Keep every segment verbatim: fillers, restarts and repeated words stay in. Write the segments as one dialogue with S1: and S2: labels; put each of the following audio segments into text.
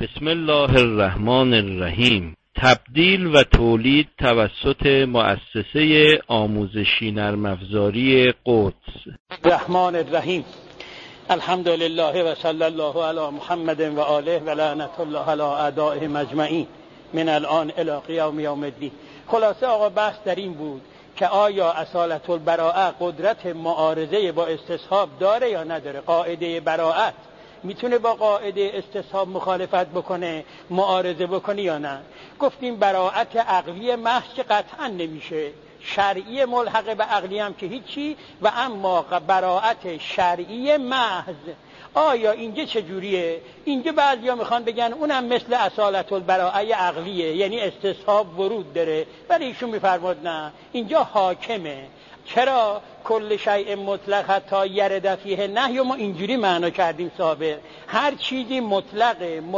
S1: بسم الله الرحمن الرحیم. تبدیل و تولید توسط مؤسسه آموزشی نرم افزاری قدس.
S2: الرحمن الرحیم. الحمد لله و صلی الله علی محمد و آله و لعنت الله علی اعدائهم اجمعین من الان الی قیام یوم الدین. خلاصه آقا بحث در این بود که آیا اصالت البراءه قدرت معارضه با استصحاب داره یا نداره؟ قاعده براءت میتونه با قاعده استصحاب مخالفت بکنه، معارضه بکنه یا نه؟ گفتیم براءت عقلی محض که قطعا نمیشه، شرعی ملحق به عقلی هم که هیچی، و اما براءت شرعی محض آیا اینجا چجوریه؟ اینجا بعضیا میخوان بگن اونم مثل اصالت البراءه عقلیه، یعنی استصحاب ورود داره، ولی ایشون میفرماد نه، اینجا حاکمه. چرا؟ کل شیء مطلق حتی یرد فیه نهی، ما اینجوری معنا کردیم سابق، هر چیزی مطلق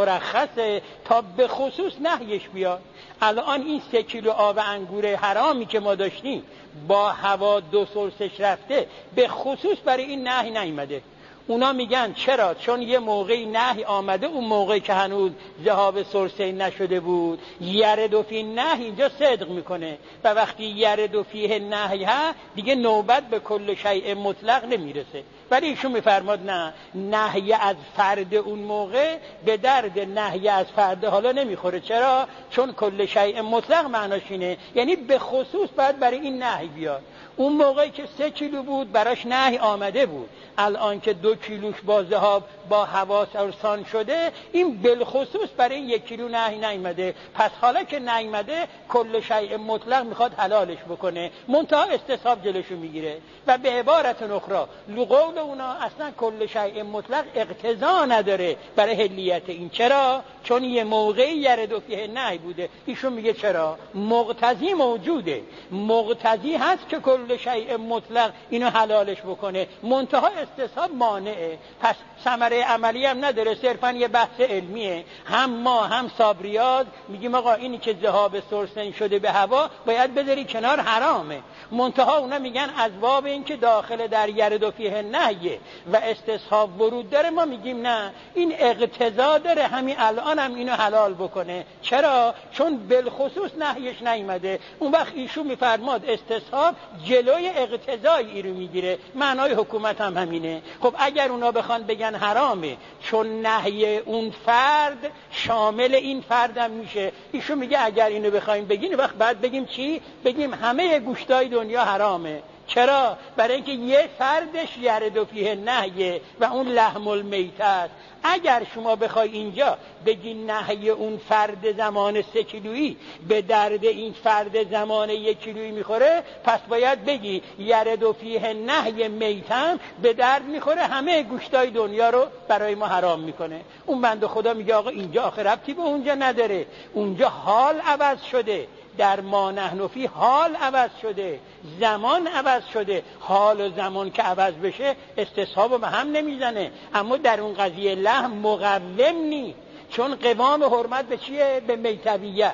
S2: مرخصه تا به خصوص نهیش بیاد. الان این سه کیلو آب انگور حرامی که ما داشتیم با هوا دو سرسش رفته، به خصوص برای این نهی نیامده. اونا میگن چرا؟ چون یه موقعی نهی آمده، اون موقعی که هنوز ذهاب سرسه نشده بود. یرد فی نهی اینجا صدق میکنه، و وقتی یرد فیه نهی ها دیگه نوبت به کل شیء مطلق نمیرسه. ولی ایشون میفرماد نه، نهی از فرد اون موقع به درد نهی از فرد حالا نمیخوره. چرا؟ چون کل شیء مطلق معناش اینه، یعنی به خصوص باید برای این نهی بیاد. اون موقعی که سه کیلو بود براش نهی آمده بود، الان که دو کیلوش با ذهاب با حواس ارسان شده، این بالخصوص برای این یک کیلو نهی نیامده. پس حالا که نیامده کل شیء مطلق میخواد حلالش بکنه، منتها استصحاب جلوشو میگیره. و به عبارت اخرى لقول اونا اصلا کل شیء مطلق اقتضا نداره برای حلیت این. چرا؟ چون یه موقعی یرد فیه نهی بوده. ایشون میگه چرا؟ مقتضی موجوده، مقتضی هست که کل شیء مطلق اینو حلالش بکنه، منتها استصحاب مانعه. پس ثمره عملی هم نداره، صرفا یه بحث علمیه. هم ما هم صابریاد میگیم آقا اینی که ذهاب سرسن شده به هوا باید بذاری کنار، حرامه. منتها اونا میگن از باب این که داخل در یرد فیه نهیه و استصحاب ورود داره، ما میگیم نه، این اقتضا داره همین الان هم اینو حلال بکنه. چرا؟ چون بالخصوص نهیش نیامده. اون وقت ایشون میفرماد استصحاب جلوی اقتضایی رو میگیره. معنای حکومت هم همینه. خب اگر اونا بخوان بگن حرامه چون نهی اون فرد شامل این فرد هم میشه، ایشون میگه اگر اینو بخوایم بگین وقت بعد بگیم چی؟ بگیم همه گوشتای دنیا حرامه. چرا؟ برای اینکه یه فردش یرد فیه نهیه و اون لحم المیت است. اگر شما بخوای اینجا بگی نهی اون فرد زمان سه کیلویی به درد این فرد زمان یک کیلویی میخوره، پس باید بگی یرد فیه نهی میتم به درد میخوره، همه گوشتای دنیا رو برای ما حرام میکنه. اون بنده خدا میگه آقا اینجا آخه ربطی به اونجا نداره، اونجا حال عوض شده، در ما نحن فی حال عوض شده، زمان عوض شده. حال و زمان که عوض بشه استصحاب به هم نمیزنه. اما در اون قضیه لحم مقوم نی، چون قوام حرمت به چیه؟ به میتویت.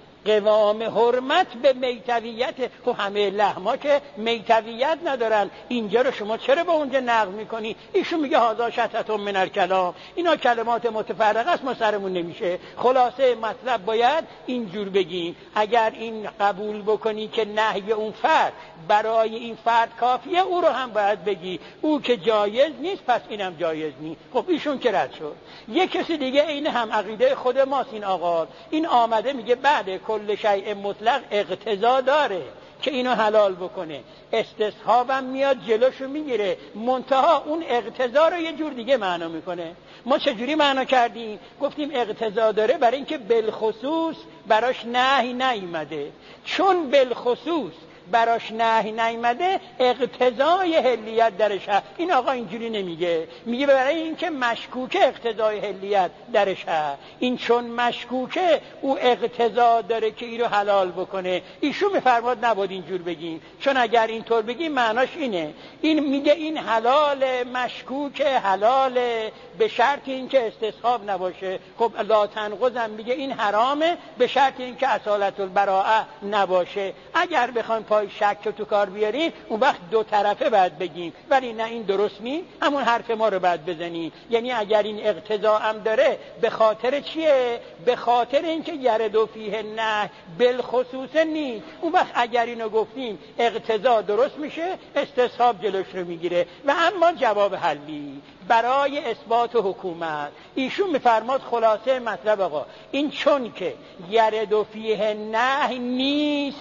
S2: قوام حرمت به میتویت. خب همه لحما که میتویت ندارن، اینجا رو شما چرا به اونجا نقل میکنی؟ ایشون میگه هذا شتات من الکلام، اینا کلمات متفرقه است، ما سرمون نمیشه. خلاصه مطلب باید اینجور بگیم، اگر این قبول بکنی که نهی اون فرد برای این فرد کافیه، او رو هم باید بگی او که جایز نیست پس اینم جایز نیست. خب ایشون که رد شد. یک کسی دیگه این هم عقیده خود ماست، این آقا این آمده میگه بعد کل شیء مطلق اقتضا داره که اینو حلال بکنه، استصحابم میاد جلوشو میگیره، منتها اون اقتضا رو یه جور دیگه معنا میکنه. ما چجوری معنا کردیم؟ گفتیم اقتضا داره برای اینکه بالخصوص براش نهی نیامده. چون بالخصوص براش نهی نیامده، اقتضای حلیت درش هست. این آقا اینجوری نمیگه، میگه برای اینکه مشکوکه اقتضای حلیت درش هست. این چون مشکوکه او اقتضا داره که این رو حلال بکنه. ایشون میفرماد نباید اینجور بگیم، چون اگر اینطور بگیم معناش اینه، این میگه این حلال مشکوکه، حلال به شرط اینکه استصحاب نباشه. خب لا تنقضم میگه این حرامه به شرط اینکه اصالت البراءه نباشه. اگر بخوایم بخوای شک رو تو کار بیاریم اون وقت دو طرفه باید بگیم، ولی نه این درست نی، همون حرف ما رو باید بزنیم. یعنی اگر این اقتضا هم داره به خاطر چیه؟ به خاطر اینکه یرد فیه نه بالخصوص نیست. اون وقت اگر اینو گفتیم اقتضا درست میشه، استصحاب جلوش رو میگیره. و اما جواب حلی برای اثبات حکومت ایشون میفرماد خلاصه مطلب آقا این چون که یرد فیه نهی نیست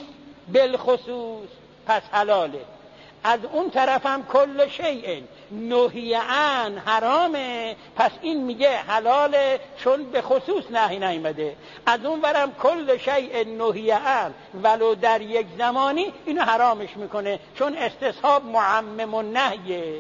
S2: بالخصوص پس حلاله، از اون طرف هم کل شیء نهی عن حرامه، پس این میگه حلاله چون به خصوص نهی نیامده. از اون ورم کل شیء نهی عن ولو در یک زمانی اینو حرامش میکنه، چون استصحاب معمم النهی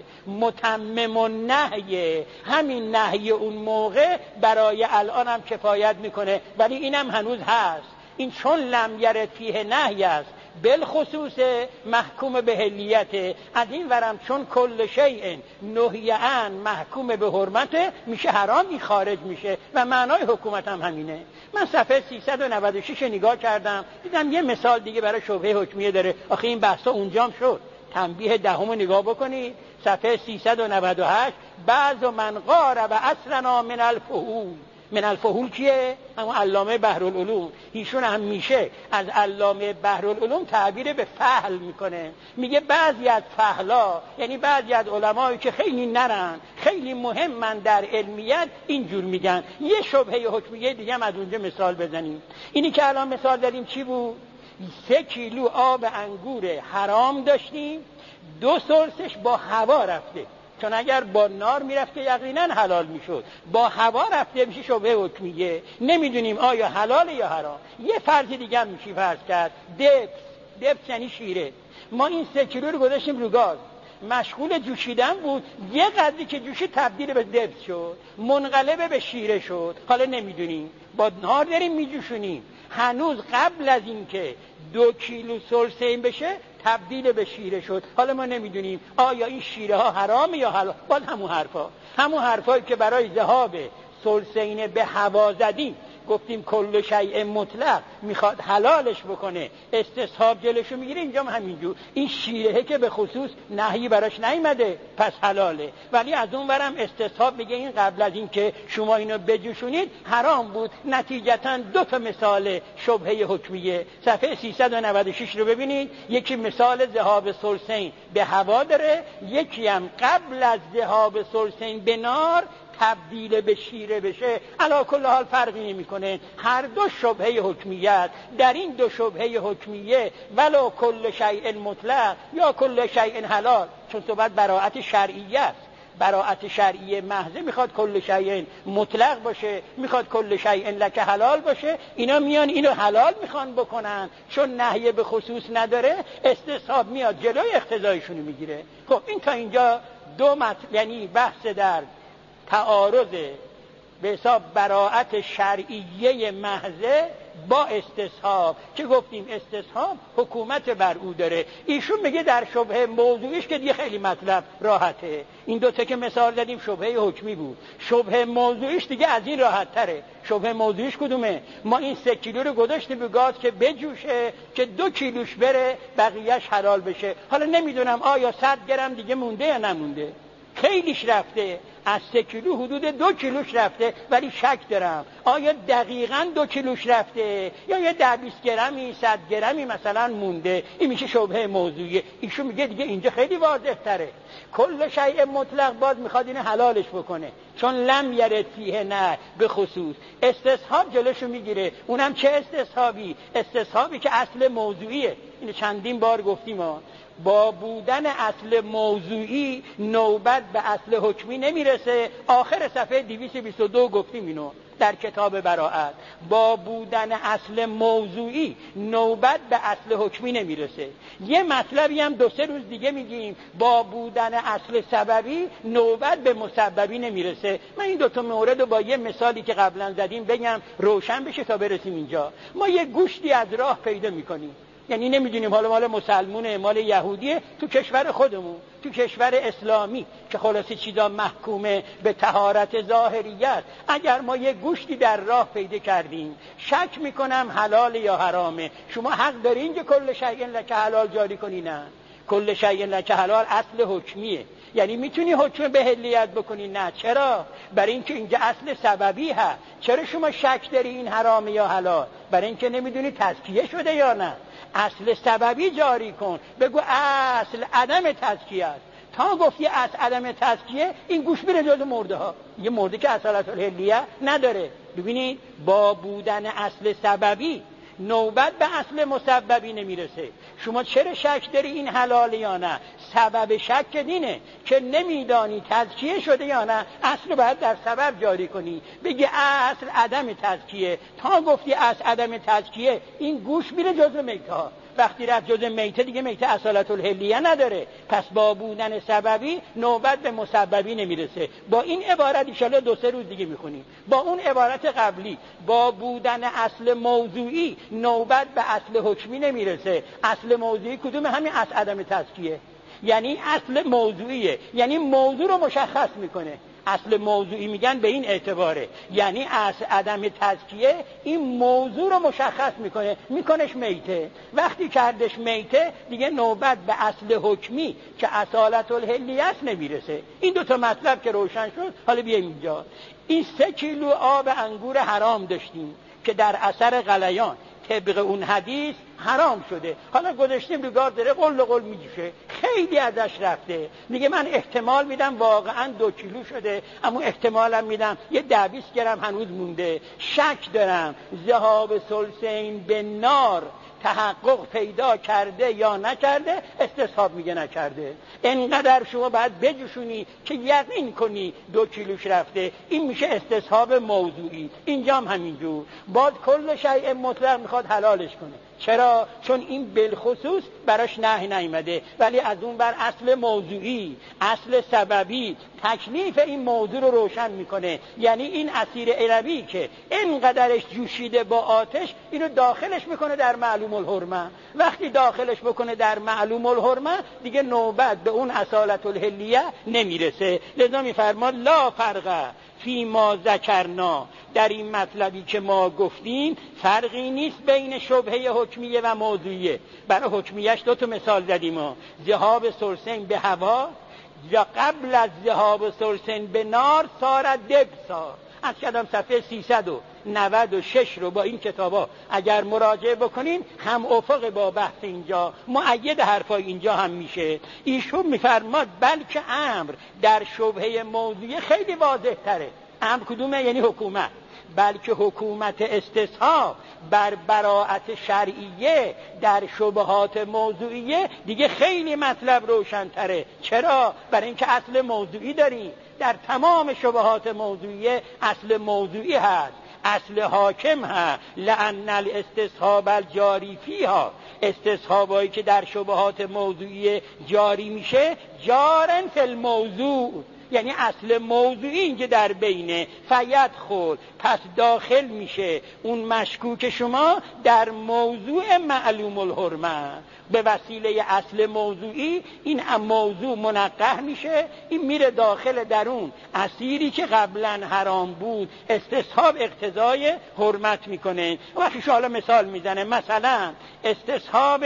S2: متمم النهی، همین نهی اون موقع برای الان هم کفایت میکنه، ولی اینم هنوز هست. این چون لم یرد فیه نهی است بالخصوص محکوم به حلیت، از این ورم چون کل شیء نهی عن محکوم به حرمت میشه حرام، این خارج میشه و معنای حکومت هم همینه. من صفحه سیصد و نود و شش نگاه کردم، دیدم یه مثال دیگه برای شبهه حکمیه داره. آخه این بحثا اونجام شد. تنبیه دهم نگاه بکنید، صفحه سیصد و نود و هشت. بعض من قارب اصلنا من الفحول. من الفحول کیه؟ همون علامه بحرالعلوم. ایشون هم میشه از علامه بحرالعلوم تعبیر به فحل میکنه، میگه بعضی از فحلا یعنی بعضی از علمایی که خیلی نرن، خیلی مهمن در علمیت، اینجور میگن. یه شبهه حکمیه دیگه هم از اونجا مثال بزنیم. اینی که الان مثال دادیم چی بود؟ سه کیلو آب انگور حرام داشتیم، دو سرسش با هوا رفته، چون اگر با نار میرفته یقینا حلال میشد، با هوا رفته میشه شبهه حکمیه، نمیدونیم آیا حلال یا حرام. یه فرض دیگه هم میشه فرض کرد، دبس. دبس یعنی شیره. ما این سه کیلو رو گذاشتیم رو گاز، مشغول جوشیدن بود، یه قدری که جوشی تبدیل به دبس شد، منقلب به شیره شد. حالا نمیدونیم، با نار داریم میجوشونیم، هنوز قبل از اینکه دو کیلو سلسه این بشه تبدیل به شیره شد. حالا ما نمیدونیم آیا این شیره ها حرامه یا حلال. باز همون حرفا همون حرفایی که برای ذهاب سلسین به هوا زدیم، گفتیم کل شیء مطلق میخواد حلالش بکنه، استصحاب جلوشو میگیره. اینجا هم همینجور، این شیرهه که به خصوص نهی براش نیامده پس حلاله، ولی از اون ورم استصحاب میگه این قبل از این که شما اینو بجوشونید حرام بود. نتیجتا دو تا مثال شبهه حکمیه. صفحه سیصد و نود و شش رو ببینید، یکی مثال ذهاب سلسین به هوا داره، یکی هم قبل از ذهاب سلسین به نار تبدیل به شیره بشه. علا کل حال فرقی نمیکنه، هر دو شبهه حکمیت. در این دو شبهه حکمیه ولو کل شیء مطلق یا کل شیء حلال، چون صحبت براءت شرعیه است. براءت شرعیه محضه میخواد کل شیء مطلق باشه، میخواد کل شیء لک حلال باشه. اینا میان اینو حلال میخوان بکنن، چون نهی به خصوص نداره، استصحاب میاد جلوی اقتضایشونو میگیره. خب این تا اینجا دو مطلب، یعنی بحث در تعارض به حساب براءت شرعیه محضه با استصحاب، که گفتیم استصحاب حکومت بر او داره. ایشون میگه در شبهه موضوعیش که دیگه خیلی مطلب راحته. این دوتا که مثال دادیم شبهه حکمی بود، شبهه موضوعیش دیگه از این راحت تره. شبهه موضوعیش کدومه؟ ما این سه کیلو رو گذاشتیم به گاز که بجوشه، که دو کیلوش بره بقیهش حلال بشه. حالا نمیدونم آیا صد گرم دیگه مونده یا نمونده، خیلیش رفته، از سه کیلو حدود دو کیلوش رفته، ولی شک دارم آیا دقیقاً دو کیلوش رفته یا یه ده بیست گرمی صد گرمی مثلا مونده. این میشه شبهه موضوعیه. ایشون میگه دیگه اینجا خیلی واضح تره، کل شیء مطلق باز میخواد اینو حلالش بکنه، چون لم یرد فیه نه به خصوص. استصحاب جلوشو میگیره. اونم چه استصحابی؟ استصحابی که اصل موضوعیه. اینو چندین بار گفتیم ها. با بودن اصل موضوعی نوبت به اصل حکمی نمیرسه. آخر صفحه دویست و بیست و دو گفتیم اینو در کتاب براءت. با بودن اصل موضوعی نوبت به اصل حکمی نمیرسه. یه مطلبی هم دو سه روز دیگه میگیم، با بودن اصل سببی نوبت به مسببی نمیرسه. من این دوتا مورد رو با یه مثالی که قبلا زدیم بگم روشن بشه تا برسیم اینجا. ما یه گوشتی از راه پیدا میکنیم، یعنی نمیدونیم حالا مال مسلمونه مال یهودیه، تو کشور خودمون، تو کشور اسلامی که خلاصه چیزا محکومه به طهارت ظاهریت، اگر ما یه گوشتی در راه پیدا کردیم شک میکنم حلال یا حرامه، شما حق دارین که کل شیء لک حلال جاری کنی؟ نه، کل شیء لک حلال اصل حکمیه، یعنی میتونی حکم به حلیت بکنی؟ نه. چرا؟ برای اینکه اینجا اصل سببی هست. چرا شما شک داری این حرامه یا حلال؟ برای اینکه نمیدونی تزکیه شده یا نه. اصل سببی جاری کن، بگو اصل عدم تزکیه است. تا گفتی اصل عدم تزکیه، این گوش میره جز مرده ها، یه مرده که اصالت الحلیه نداره. ببینید با بودن اصل سببی نوبت به اصل مسببی نمیرسه. شما چرا شک داری این حلال یا نه؟ سبب شک دینه که نمیدانی تزکیه شده یا نه، اصل باید در سبب جاری کنی، بگی اصل عدم تزکیه. تا گفتی اصل عدم تزکیه، این گوش میره جزء میته ها. وقتی رفت جزء میته، دیگه میته اصالت الحلیه نداره. پس با بودن سببی نوبت به مسببی نمیرسه. با این عبارت ان شاءالله دو سه روز دیگه میخونیم. با اون عبارت قبلی، با بودن اصل موضوعی نوبت به اصل حکمی نمیرسه. اصل موضوعی کدوم؟ همین اصل عدم تزکیه، یعنی اصل موضوعیه، یعنی موضوع رو مشخص میکنه. اصل موضوعی میگن به این اعتباره، یعنی اصل عدم تزکیه این موضوع رو مشخص میکنه، میکنش میته. وقتی کردش میته، دیگه نوبت به اصل حکمی که اصالت الحلیه است نمیرسه. این دو تا مطلب که روشن شد، حالا بیایم اینجا. این سه کیلو آب انگور حرام داشتیم که در اثر غلیان طبق اون حدیث حرام شده، حالا گذاشتیم روگار داره قل قل میجوشه، خیلی ازش رفته. میگه من احتمال میدم واقعا دو کیلو شده، اما احتمالم میدم یه ده بیست گرم هنوز مونده. شک دارم ذهاب ثلثین به نار تحقق پیدا کرده یا نکرده. استصحاب میگه نکرده. انقدر شما باید بجوشونی که یقین کنی دو کیلوش رفته. این میشه استصحاب موضوعی. اینجا هم همینجور، باز کل شیء مطلق میخواد حلالش کنه. چرا؟ چون این بالخصوص براش نهی نیامده، ولی از اون بر اصل موضوعی، اصل سببی تکلیف این موضوع رو روشن میکنه. یعنی این اسیر عربی که اینقدرش جوشیده با آتش، اینو داخلش میکنه در معلوم الحرمه. وقتی داخلش بکنه در معلوم الحرمه، دیگه نوبت به اون اصالت الحلیه نمیرسه. لذا میفرماد لا فرق فی ما ذکرنا، در این مطلبی که ما گفتیم فرقی نیست بین شبهه حکمیه و موضوعیه. برای حکمیش دو تا مثال زدیم، ذهاب ثلثین به هوا یا قبل از ذهاب ثلثین به نار سارت دبسا. از کدام صفحه سیصد و نود و شش رو با این کتابا اگر مراجعه بکنیم، هم افق با بحث اینجا، مؤید حرفای اینجا هم میشه. ایشون میفرماد بلکه امر در شبهه موضوعی خیلی واضح تره. امر کدومه؟ یعنی حکومت. بلکه حکومت استصحاب بر براءت شرعیه در شبهات موضوعیه دیگه خیلی مطلب روشن تره. چرا؟ برای اینکه اصل موضوعی داریم. در تمام شبهات موضوعیه اصل موضوعی هست، اصل حاکم هست. لأن الاستصحاب الجاری فیها، استصحابایی که در شبهات موضوعی جاری میشه جارن فی الموضوع، یعنی اصل موضوعی اینجا در بینه. فیدخل، پس داخل میشه اون مشکوک شما در موضوع معلوم الحرمه. به وسیله اصل موضوعی این موضوع منقح میشه، این میره داخل درون اسیری که قبلا حرام بود. استصحاب اقتضای حرمت میکنه. وقتی حالا مثال میزنه، مثلا استصحاب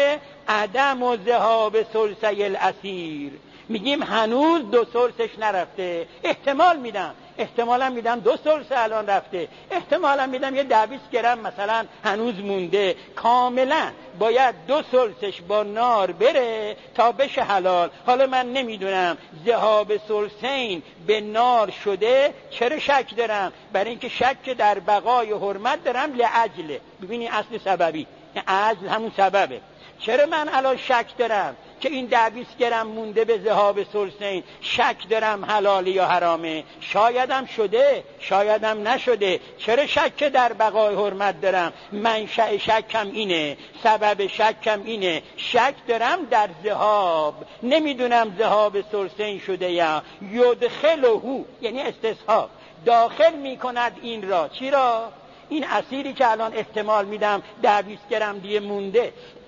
S2: عدم و ذهاب ثلثی الاسیر، میگیم هنوز دو ثلثش نرفته. احتمال میدم احتمالا میدم دو ثلث الان رفته، احتمالا میدم یه ده بیست گرم مثلا هنوز مونده. کاملا باید دو ثلثش با نار بره تا بشه حلال. حالا من نمیدونم ذهاب ثلثین به نار شده، چرا شک دارم؟ برای اینکه شک در بقای حرمت دارم لعجله. ببینی اصل سببی، عجل همون سببه. چرا من الان شک دارم که این ده بیست گرم مونده به ذهاب ثلثین؟ شک دارم حلال یا حرامه. شایدم شده، شایدم نشده. چرا شک در بقای حرمت دارم؟ منشأ شکم اینه، سبب شکم اینه. شک دارم در ذهاب، نمیدونم ذهاب ثلثین شده یا یدخلهو، یعنی استصحاب داخل میکند این را. چی را؟ این اسیری که الان احتمال میدم ده بیست گرم دیگه مونده،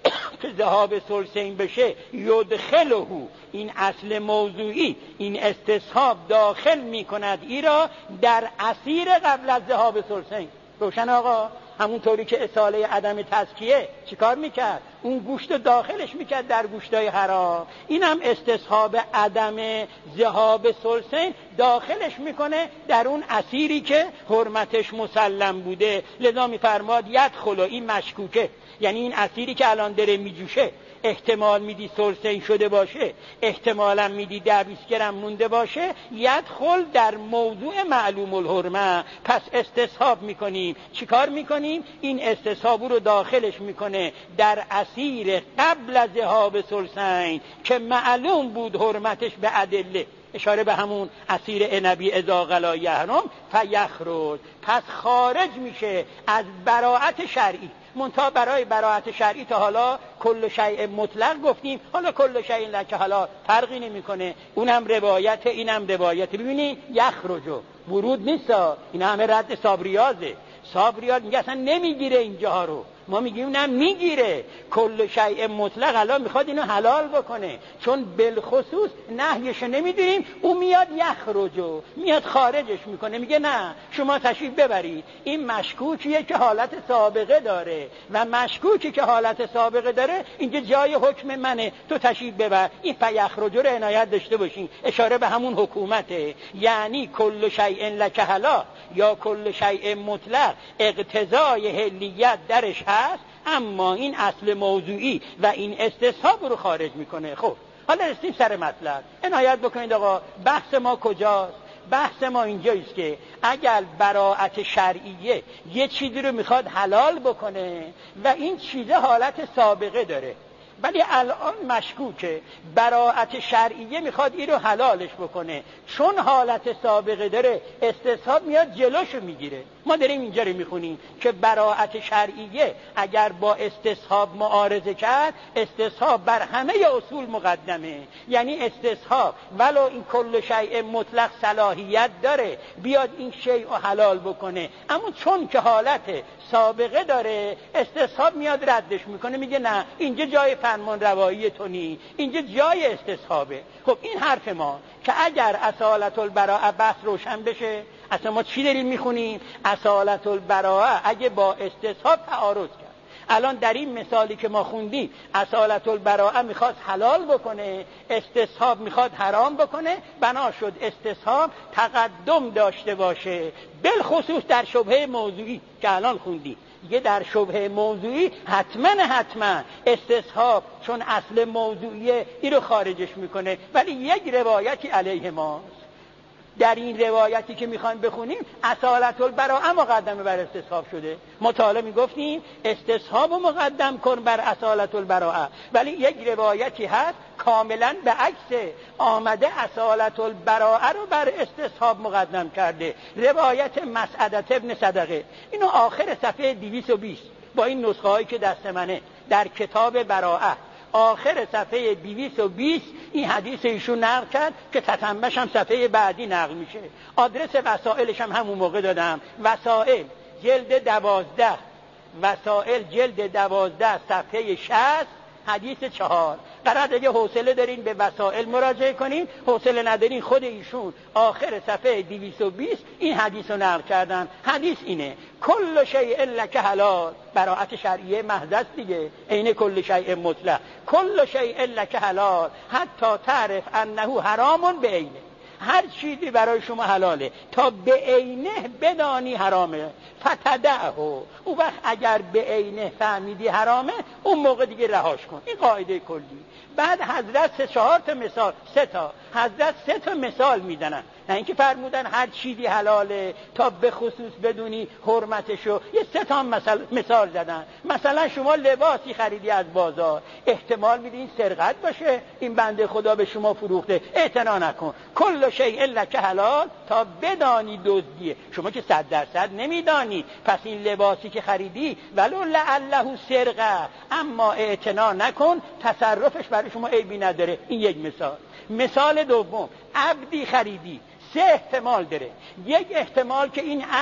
S2: که ذهاب ثلثین بشه یدخله، این اصل موضوعی، این استصحاب داخل میکند ای را در اسیر قبل از ذهاب ثلثین. روشن آقا؟ همونطوری که اصاله عدم تزکیه چیکار میکرد؟ اون گوشت داخلش میکرد در گوشتای حرام، این هم استصحاب عدم ذهاب ثلثین داخلش میکنه در اون اسیری که حرمتش مسلم بوده. لذا میفرماد یدخل، این مشکوکه، یعنی این اسیری که الان داره میجوشه احتمال میدی ثلثین شده باشه، احتمالا میدی ده بیست گرم مونده باشه، یدخل در موضوع معلوم الحرمه. پس استصحاب میکنیم. چیکار میکنیم؟ این استصحاب رو داخلش میکنه در اسیر قبل از ذهاب ثلثین که معلوم بود حرمتش به ادله، اشاره به همون اسیر عنبی اذا غلا یحرم فیخرج، پس خارج میشه از براءت شرعی. منتها برای براءت شرعی تا حالا کل شیء مطلق گفتیم، حالا کل شیء لک حالا فرقی نمیکنه، اونم روایت اینم روایت. ببینی یخرجو ورود نیستا، این همه رد صابریازه. صابریاز میگه اصلا نمیگیره اینجاها رو، ما میگیم نه میگیره. کل شیء مطلق الان میخواد اینو حلال بکنه، چون بالخصوص نهیش نمیدونیم، او میاد یخرجو، میاد خارجش میکنه، میگه نه شما تشریف ببرید. این مشکوکیه که حالت سابقه داره و مشکوکی که حالت سابقه داره اینجا جای حکم منه، تو تشریف ببر. این فیخرجو رو عنایت داشته باشین، اشاره به همون حکومته. یعنی کل شیء لک حلال یا کل شیء مطلق اقتضای حلیت درش هست، اما این اصل موضوعی و این استصحاب رو خارج میکنه. خب حالا رسیم سر مطلب. عنایت بکنید آقا، بحث ما کجاست؟ بحث ما اینجاییست که اگر براءت شرعیه یه چیزی رو میخواد حلال بکنه و این چیزه حالت سابقه داره، ولی الان مشکوکه، براءت شرعیه میخواد این رو حلالش بکنه، چون حالت سابقه داره استصحاب میاد جلوشو میگیره. ما داریم اینجا رو میخونیم که براءت شرعیه اگر با استصحاب معارضه کرد، استصحاب بر همه اصول مقدمه. یعنی استصحاب ولو این کل شیء مطلق صلاحیت داره بیاد این شیء رو حلال بکنه، اما چون که حالت سابقه داره استصحاب میاد ردش میکنه، میگه نه اینجا جای فرمان روایی تو نی، اینجا جای استصحابه. خب این حرف ما که اگر اصالت البراءه بحث روشن بشه، اصلا ما چی داریم میخونیم؟ اصالت البراءه اگه با استصحاب تعارض کرد. الان در این مثالی که ما خوندیم اصالت البراءه میخواد حلال بکنه، استصحاب میخواد حرام بکنه، بنا شد استصحاب تقدم داشته باشه، بالخصوص در شبهه موضوعی که الان خوندیم. دیگه در شبهه موضوعی حتما حتما استصحاب چون اصل موضوعیه این رو خارجش میکنه، ولی یک روایتی علیه ماست. در این روایتی که میخوایم بخونیم اصالت البراءه مقدمه بر استصحاب شده. ما تا حالا میگفتیم استصحاب رو مقدم کن بر اصالت البراءه، ولی یک روایتی هست کاملا به عکس آمده اصالت البراءه رو بر استصحاب مقدم کرده، روایت مسعدة ابن صدقه. اینو آخر صفحه دویست و بیست با این نسخه هایی که دست منه در کتاب براءه آخر صفحه دویست و بیست این حدیث ایشون نقل کرد که تتمش هم صفحه بعدی نقل میشه. آدرس وسائلش هم همون موقع دادم، وسائل جلد دوازده، وسائل جلد دوازده صفحه شصت حدیث چهار. قرار اگه حوصله دارین به وسائل مراجعه کنین، حوصله ندارین خود ایشون آخر صفحه دویست و بیست این حدیث رو نقل کردن. حدیث اینه کل شیء لک حلال، براءت شرعیه محض است دیگه، عین کل شیء مطلق. کل شیء لک حلال حتی تعرف انه حرام بعینه، هر چیزی برای شما حلاله تا به عینه بدانی حرامه، فتدعه. اون وقت اگر به عینه فهمیدی حرامه اون موقع دیگه رهاش کن. این قاعده کلی. بعد حضرت سه چهار تا مثال، سه تا حضرت سه تا مثال میدنن، نه اینکه فرمودن هر چیزی حلاله تا به خصوص بدونی حرمتشو. یه سه تا مثال مثال زدن. مثلا شما لباسی خریدی از بازار، احتمال میدی این سرقت باشه، این بنده خدا به شما فروخته، اعتنا نکن. کل شیء لک حلال تا بدانی دزدیه، شما که صد درصد نمیدانی، پس این لباسی که خریدی ولو لعله سرقه، اما اعتنا نکن، تصرفش برای شما عیبی نداره. این یک مثال. مثال دوم، عبدی خریدی، سه احتمال داره. یک احتمال که این عبد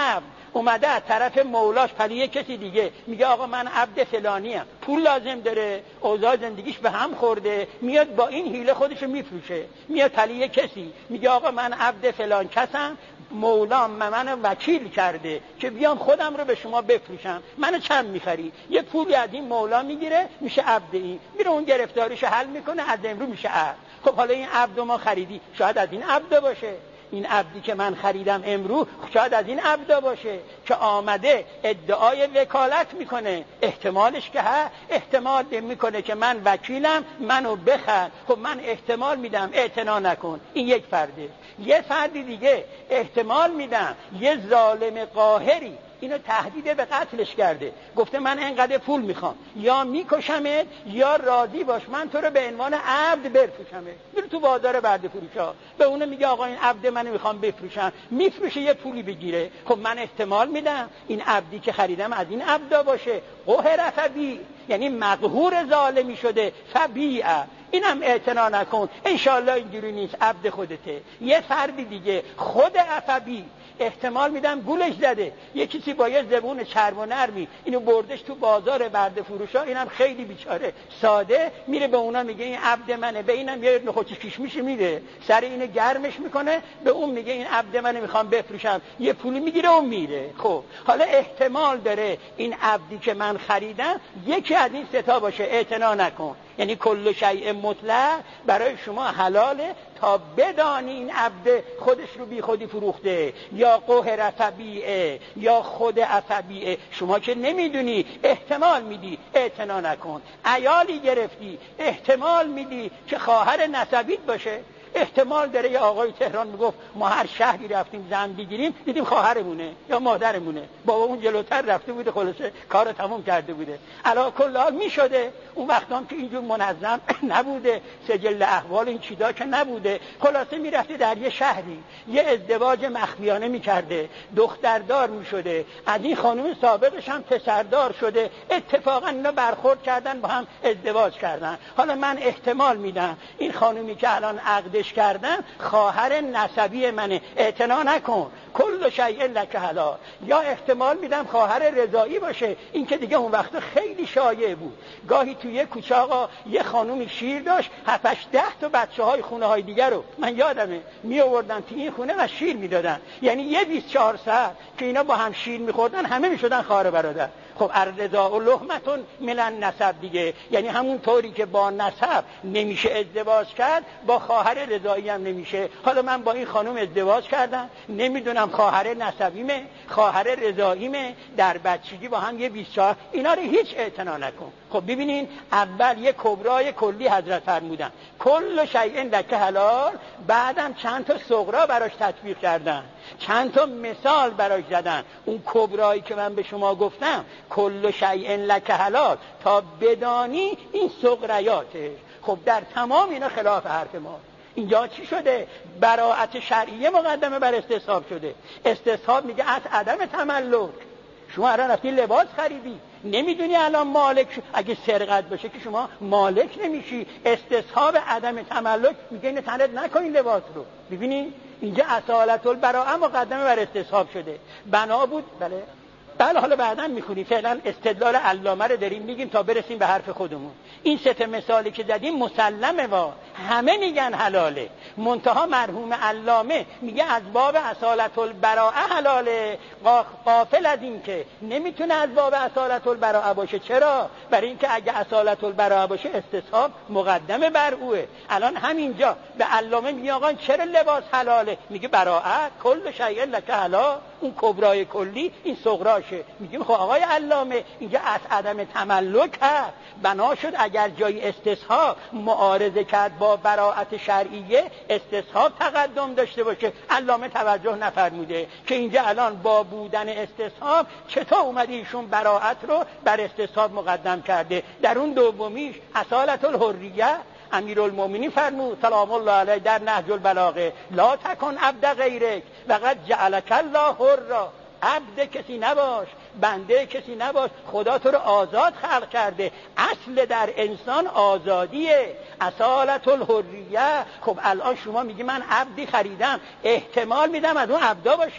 S2: اومده از طرف مولاش پلی کسی دیگه میگه آقا من عبد فلانیم، پول لازم داره، اوضاع زندگیش به هم خورده، میاد با این حیله خودشو میفروشه. میاد پلی کسی میگه آقا من عبد فلان کسم، مولا منو وکیل کرده که بیام خودم رو به شما بفروشم، منو چند میخری؟ یه پولی از این مولا میگیره، میشه عبد این، میره اون گرفتاریشو حل میکنه، از امروز میشه عبد. خب حالا این عبد ما خریدی، شاید از این عبد باشه، این عبدی که من خریدم امروز شاید از این عبد باشه که آمده ادعای وکالت میکنه. احتمالش که ها احتمال میکنه که من وکیلم، منو بخر. خب من احتمال میدم، اعتنا نکن. این یک فرده. یه فردی دیگه احتمال میدم یه ظالم قاهری اینو تهدید به قتلش کرده، گفته من اینقدر پول میخوام، یا میکشمت یا راضی باش من تو رو به عنوان عبد بفروشمت. میره تو بازار برده فروشا به اون میگه آقا این عبد منو میخوام بفروشم، میفروشه یه پولی بگیره. خب من احتمال میدم این عبدی که خریدم از این عبدا باشه. قهر فبیع یعنی مقهور ظالمی شده، فبیع اینم اعتنا نکن، انشالله اینجوری نیست، عبد خودته. یه فردی دیگه خود عفبی احتمال میدم گولش زده، یه کسی با یه زبون چرب و نرمی اینو بردش تو بازار برده فروشا، اینم خیلی بیچاره ساده میره به اونا میگه این عبد منه، به اینم یه نخوچ کشمیش میده، سر اینو گرمش میکنه، به اون میگه این عبد منه میخوام بفروشم، یه پولی میگیره و میره. خب حالا احتمال داره این عبدی که من خریدم یکی از این ستا باشه، اعتنا نکن. یعنی کل شیء مطلق برای شما حلاله تا بدانی این عبد خودش رو بی خودی فروخته یا قهر طبیعه یا خود عصبیه. شما که نمیدونی، احتمال میدی، اعتنا نکن. عیالی گرفتی، احتمال میدی که خواهر نسبیت باشه. احتمال داره یه آقای تهران میگفت ما هر شهری رفتیم زن بگیریم دیدیم خواهرمونه یا مادرمونه، بابا اون جلوتر رفته بوده، خلاصه کارو تموم کرده بوده. علا کل حال میشده. اون وقتا هم که اینجور منظم نبوده، سجل احوال این چیزا که نبوده، خلاصه میرفته در یه شهری یه ازدواج مخفیانه میکرده، دختردار میشده، از این خانم سابقش هم پسردار شده، اتفاقا اینا برخورد کردن با هم ازدواج کردن. حالا من احتمال میدم این خانومی که الان عقد کردن خواهر نسبی منه، اعتنا نکن. کل شیء لک حلال. یا احتمال میدم خواهر رضایی باشه، این که دیگه اون وقت خیلی شایع بود. گاهی توی یه کوچه آقا یه خانومی شیر داشت، هفتش ده تا بچه های خونه های دیگر رو من یادمه می آوردن توی این خونه و شیر میدادن. یعنی یه بیست و چهار ساعت که اینا با هم شیر میخوردن همه میشدن خواهر برادر. خب الرضا و لحمتون من النسب دیگه، یعنی همون طوری که با نسب نمیشه ازدواج کرد با خواهر رضایی هم نمیشه. حالا من با این خانم ازدواج کردم، نمیدونم خواهر نسبیمه خواهر رضاییمه، در بچگی با هم یه بیست و چهار، اینا رو هیچ اعتنا نکن. خب ببینین اول یه کبرای کلی حضرت فرمودن کل شیء لک حلال، بعدم چند تا صغرا براش تطبیق کردن، چند تا مثال براش زدن. اون کبرایی که من به شما گفتم کل شیء لک حلال تا بدانی این صغریاته. خب در تمام اینا خلاف حرف ما. اینجا چی شده؟ براءت شرعیه مقدمه بر استصحاب شده. استصحاب میگه از عدم تملک. شما الان رفتی لباس خریدی، نمیدونی الان مالک شو. اگه سرقت باشه که شما مالک نمیشی. استصحاب عدم تملک میگه اینو تنت نکنین لباس رو. ببینید اینجا اصالت البراءه مقدمه بر استصحاب شده. بنا بود. بله بله حالا بعداً میخونی، فعلا استدلال علامه رو داریم میگیم تا برسیم به حرف خودمون. این سه تا مثالی که زدیم مسلمه، وا همه میگن حلاله، منتها مرحوم علامه میگه از باب اصالت البراءه حلاله، غافل از این که نمیتونه از باب اصالت البراءه باشه. چرا؟ برای اینکه اگه اصالت البراءه باشه استصحاب مقدمه بر اوه. الان همینجا به علامه میگه آقا چرا لباس حلاله؟ میگه براءه کل شیء لک حلال، اون کبرای کلی این صغراشه. میگیم خب آقای علامه اینجا از عدم تملک هست، بنا شد اگر جای استصحاب معارضه کرد با براءت شرعیه استصحاب تقدم داشته باشه. علامه توجه نفرموده که اینجا الان با بودن استصحاب چطور اومده ایشون براءت رو بر استصحاب مقدم کرده. در اون دومیش اصالت الحریه امیرالمومنین فرمود سلام الله علیه در نهج البلاغه لا تکن عبد غیرک وقد جعلک الله حرا. عبد کسی نباش، بنده کسی نباش، خدا تو رو آزاد خلق کرده. اصل در انسان آزادیه، اصالت الحریه. خب الان شما میگی من عبدی خریدم، احتمال میدم از اون عبدا باشه.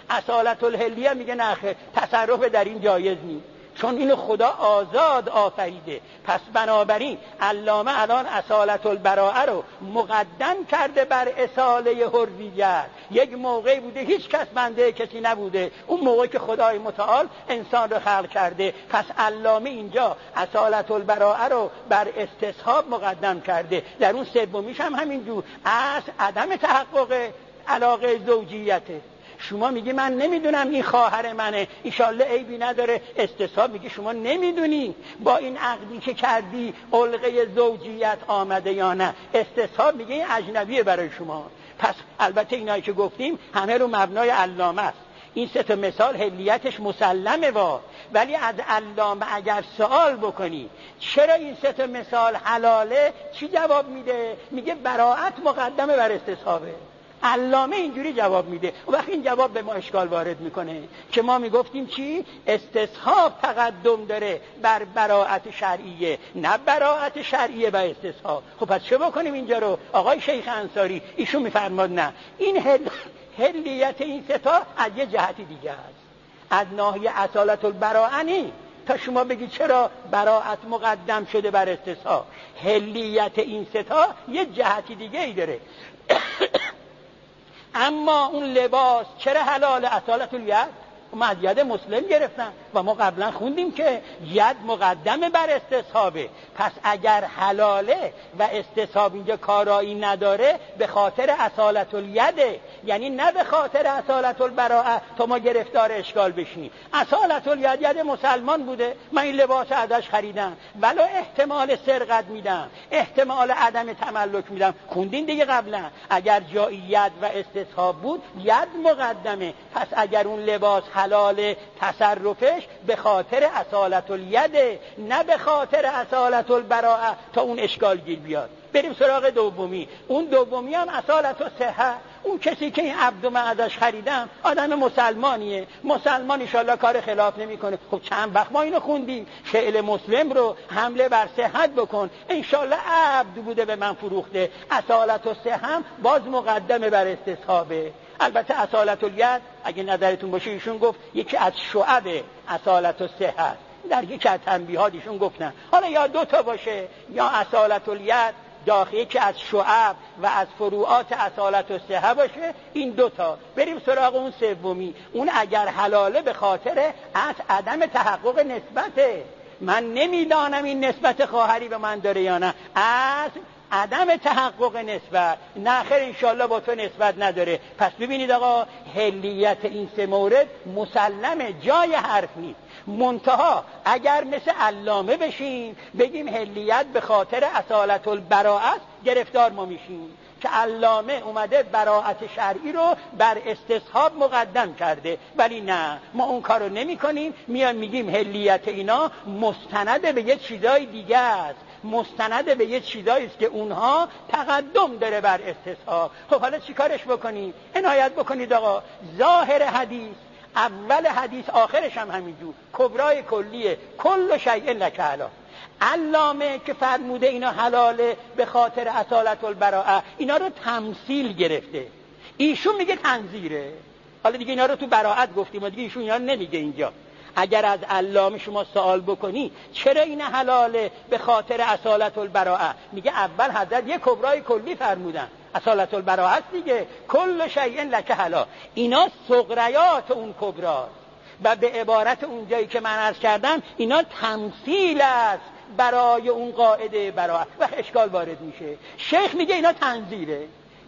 S2: اصالت الحلیه میگه نه خیر، تصرف در این جایز نیست، چون اینو خدا آزاد آفریده. پس بنابراین علامه الان اصالت البراءه رو مقدم کرده بر اصاله حریت. یک موقعی بوده هیچ کس بنده کسی نبوده، اون موقعی که خدای متعال انسان رو خلق کرده. پس علامه اینجا اصالت البراءه رو بر استصحاب مقدم کرده. در اون سومیش هم همینجور، از عدم تحقق علاقه زوجیته. شما میگی من نمیدونم این خواهر منه، انشالله عیبی نداره. استصحاب میگی شما نمیدونی با این عقدی که کردی علقه زوجیت آمده یا نه. استصحاب میگه این اجنبیه برای شما. پس البته اینایی که گفتیم همه رو مبنای علامه است. این سه تا مثال حلیتش مسلمه وا، ولی از علامه اگر سوال بکنی چرا این سه تا مثال حلاله، چی جواب میده؟ میگه براءت مقدمه بر استصحابه. علامه اینجوری جواب میده. و وقتی این جواب به ما اشکال وارد میکنه که ما میگفتیم چی؟ استصحاب تقدم داره بر براءت شرعیه، نه براءت شرعیه و استصحاب. خب پس چه بکنیم اینجا رو؟ آقای شیخ انصاری ایشون میفرماد نه، این هل... هلیت این ستا از یه جهتی دیگه است، از ناحیه اصالت البراءه نی تا شما بگی چرا براءت مقدم شده بر استصحاب. هلیت این ستا یه جهتی دیگه ای داره. اما اون لباس چرا حلال؟ اصالت الید. ما از ید مسلم گرفتن و ما قبلا خوندیم که ید مقدمه بر استصحابه. پس اگر حلاله و استصحاب اینجا کارایی نداره به خاطر اصالت الیده، یعنی نه به خاطر اصالت البراءه تا ما گرفتار اشکال بشیم. اصالت الید ید مسلمان بوده، من این لباس ازش خریدم، ولو احتمال سرقت میدم، احتمال عدم تملک میدم. خوندین دیگه قبلا اگر جایی ید و استصحاب بود ید مقدمه. پس اگر اون لباس حلال تصرفش به خاطر اصالت الیده، نه به خاطر اصالت البراءه تا اون اشکال گیر بیاد. بریم سراغ دومی. اون دومی هم اصالت الصحه. اون کسی که این عبدو من ازش خریدم آدم مسلمانیه، مسلمان انشالله کار خلاف نمیکنه. خب چند وقت ما اینو خوندیم، فعل مسلم رو حمله بر صحت بکن، انشالله عبد بوده به من فروخته. اصالت الصحه هم باز مقدمه بر استصحابه. البته اصالت الید اگه نظرتون باشه ایشون گفت یکی از شعب اصالت الصحه است، در یکی از تنبیهات ایشون گفتن حالا یا دو تا باشه یا اصالت الید داخلی که از شعب و از فروعات اصالت الصحه باشه، این دوتا. بریم سراغ اون سومی. اون اگر حلاله به خاطر از عدم تحقق نسبته، من نمیدانم این نسبت خواهری به من داره یا نه، از عدم تحقق نسبت، نه خیر انشالله با تو نسبت نداره. پس ببینید آقا حلیت این سه مورد مسلمه، جای حرف نیست. منتها اگر مثل علامه بشیم بگیم حلیت به خاطر اصالت البراءه گرفتار ما میشیم که علامه اومده براءت شرعی رو بر استصحاب مقدم کرده. ولی نه، ما اون کار رو نمی کنیم، میان میگیم حلیت اینا مستند به یه چیزای دیگه است، مستند به یه چیزایی است که اونها تقدم داره بر استصحاب. خب حالا چی کارش بکنیم؟ عنایت بکنید آقا، ظاهر حدیث اول حدیث آخرش هم همینجور کبرای کلیه، کل شیء لک حلال. علامه که فرموده اینا حلاله به خاطر اصالت البراءه، اینا رو تمثیل گرفته، ایشون میگه تنظیره. حالا دیگه اینا رو تو براءت گفتیم و دیگه ایشون اینا نمیگه اینجا. اگر از علامه شما سوال بکنی چرا این حلاله به خاطر اصالت البراءه، میگه اول حضرت یه کبرای کلی فرمودن، اصالت البراءه است دیگه، کل شیء لک حلال. اینا صغریات اون کبراست و به عبارت اونجایی که من عرض کردم اینا تمثیل است برای اون قاعده براءت و اشکال وارد میشه. شیخ میگه اینا تنظیره،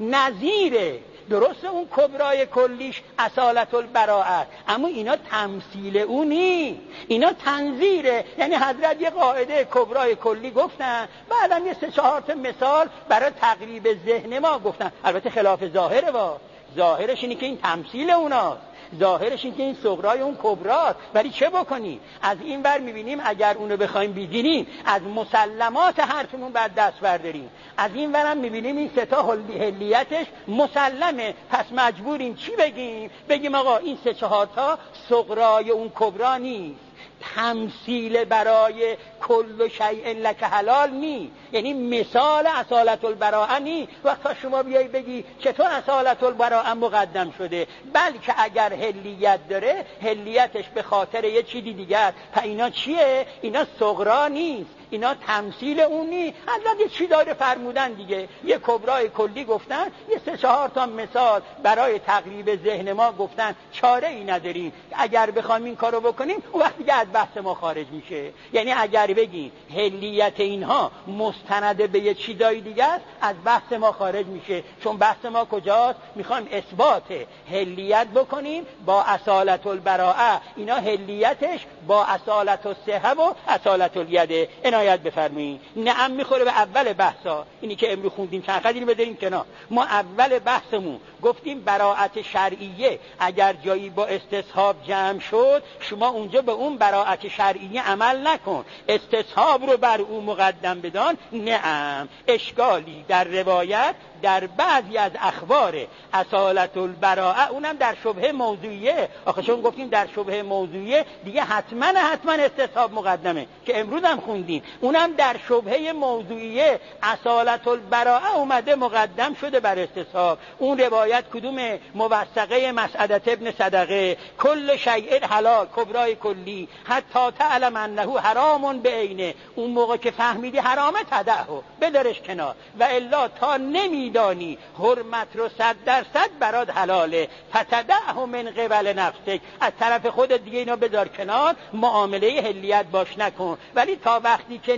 S2: نظیره. درسته اون کبرای کلیش اصالت البراءه، اما اینا تمثیل اونی، اینا تنظیره. یعنی حضرت یه قاعده کبرای کلی گفتن، بعدم یه سه چهار تا مثال برای تقریب ذهن ما گفتن. البته خلاف ظاهره، وا ظاهرش اینه که این تمثیل اوناست، ظاهرش این که این صغرای اون کبراست. ولی چه بکنی؟ از این ور میبینیم اگر اونو بخوایم بگیریم از مسلمات حرفمون بعد دست برداریم، از این ورم میبینیم این سه تا حلیتش مسلمه. پس مجبوریم چی بگیم؟ بگیم آقا این سه چهار تا صغرای اون کبرا نیست، تمثیل برای کل شیء لک حلال نی، یعنی مثال اصالت البراءه نی. وقتا شما بیایی بگی چطور اصالت البراءه مقدم شده، بلکه اگر حلیت داره حلیتش به خاطر یه چیزی دیگر. پس اینا چیه؟ اینا صغرا نیست، اینا تمثیل اون نی. حضرت یه چی داره فرمودن دیگه، یه کبرای کلی گفتن، یه سه چهار تا مثال برای تقریب ذهن ما گفتن، چاره ای نداریم. اگر بخوایم این کارو بکنیم اون وقت دیگه از بحث ما خارج میشه. یعنی اگر بگیم حلیت اینها مستند به یه چیزای دیگه است، از بحث ما خارج میشه. چون بحث ما کجاست؟ میخوایم اثبات حلیت بکنیم با اصالت البراءه. اینا حلیتش با اصالت الصحه و اصالت الیده. عنایت بفرمایید. نعم میخوره به اول بحثا، اینی که امروز خوندیم. چند خدیری بذاریم کنار. ما اول بحثمون گفتیم براءت شرعیه اگر جایی با استصحاب جمع شد، شما اونجا به اون براءت شرعیه عمل نکن، استصحاب رو بر او مقدم بدان. نعم اشکالی در روایت در بعضی از اخبار اصالت البراءه، اونم در شبهه موضوعیه. آخه چون گفتیم در شبهه موضوعیه دیگه حتما حتما استصحاب مقدمه که امروز هم خوندیم. اونم در شبهه موضوعیه اصالت البراءه اومده مقدم شده بر استصحاب. اون روایت کدومه؟ موثقه مسعدة ابن صدقه، کل شیء حلال، کبرای کلی، حتی تعلم انه حرام بعینه. اون موقع که فهمیدی حرامه تدعه، بدرش کنار، و الا تا نمی دانی حرمت رو صد درصد برات حلاله، فتدعه من قبل نفسک، از طرف خودت دیگه اینو بذار کنار، معامله حلیت باش نکن. ولی تا وقتی که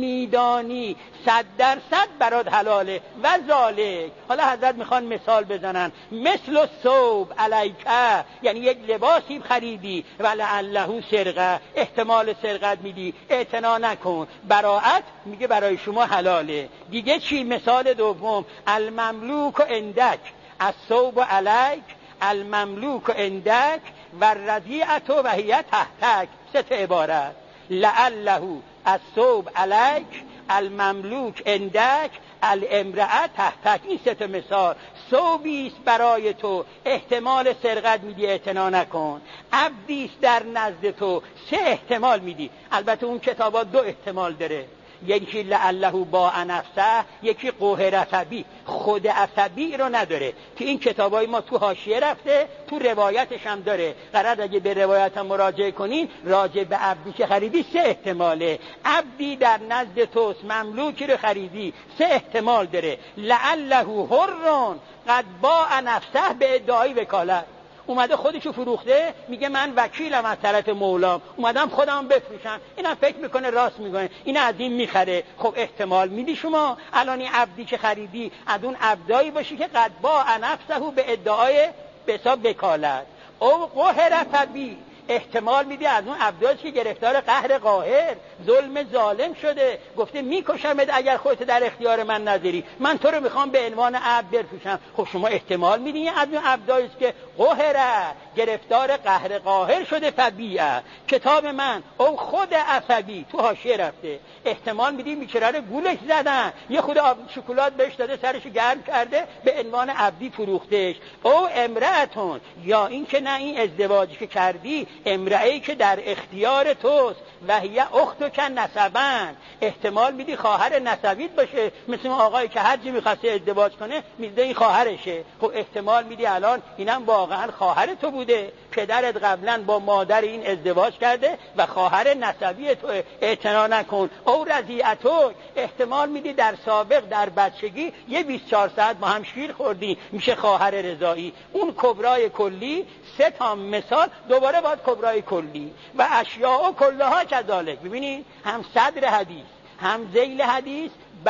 S2: نمیدانی صد درصد برات حلاله. و ذالک، حالا حضرت میخوان مثال بزنن، مثل الثوب علیکه، یعنی یک لباسی خریدی ولعله سرقه، احتمال سرقت میدی، اعتنا نکن، براءت میگه برای شما حلاله. دیگه چی؟ مثال دوم، المملوک عندک الثوب علیک، المملوک عندک و الرضیعة و هی تحتک. سه تا عبارت، لعله الثوب علیک، المملوک عندک، الامرأة تحتک. این سه تا مثال. ثوبیست برای تو، احتمال سرقت میدی، اعتنا نکن. عبدیست در نزد تو، سه احتمال میدی. البته اون کتابا دو احتمال داره، یکی لعله با نفسه، یکی قهر عصبی. خود عصبی رو نداره. تو این کتابای ما تو حاشیه رفته، تو روایتش هم داره. قرار اگه به روایت هم مراجعه کنین، راجع به عبدی که خریدی سه احتماله. عبدی در نزد توست، مملوکی رو خریدی، سه احتمال داره. لعله حرٌ قد باع نفسه به ادعای وکالت، اومده خودشو فروخته، میگه من وکیلم از طرف مولام، اومدم خودم بفروشم. اینم فکر میکنه راست میگه، این از این میخره. خب احتمال میدی شما الان این عبدی که خریدی از اون عبدایی باشی که قد باع نفسه به ادعای به حساب وکالت. او قهر طبی، احتمال میدی از اون عبداش که گرفتار قهر قاهر، ظلم ظالم شده، گفته میکشمت اگر خودت در اختیار من نذاری، من تو رو میخوام به عنوان عبد بفروشم. خب شما احتمال میدی از اون عبداش که قهره، گرفتار قهر قاهر شده، طبیعه. کتاب من او خود عصبی تو حاشیه رفته، احتمال میدی میکره رو گولش زدن، یه خود آب شکلات بهش داده، سرش گرم کرده، به عنوان عبدی فروختش. او امرأتون، یا این که نه، این ازدواجی که کردی امرأه‌ای که در اختیار توست، و هی اختو که نسبن، احتمال میدی خواهر نسبیت باشه، مثل اون آقایی که هر چی میخواسته ازدواج کنه میده این خواهرشه. خب احتمال میدی الان اینم واقعا خواهر تو بوده، پدرت قبلا با مادر این ازدواج کرده و خواهر نسبی تو، اعتنا نکن. او رضیعتو، احتمال میدی در سابق در بچگی یه بیست و چهار ساعت با هم شیر خوردی، میشه خواهر رضایی. اون کبرای کلی، سه تا مثال، دوباره باید کبرای کلی و اشیاء و کلها کذالک. ببینید هم صدر حدیث هم ذیل حدیث